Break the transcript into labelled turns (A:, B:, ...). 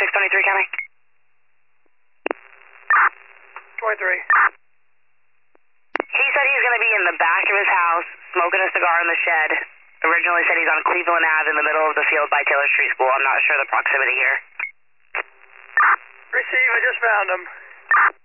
A: 623 County.
B: 23.
A: He said he's going to be in the back of his house, smoking a cigar in the shed. Originally said he's on Cleveland Ave in the middle of the field by Taylor Street School. I'm not sure the proximity here.
B: Receive, I just found him.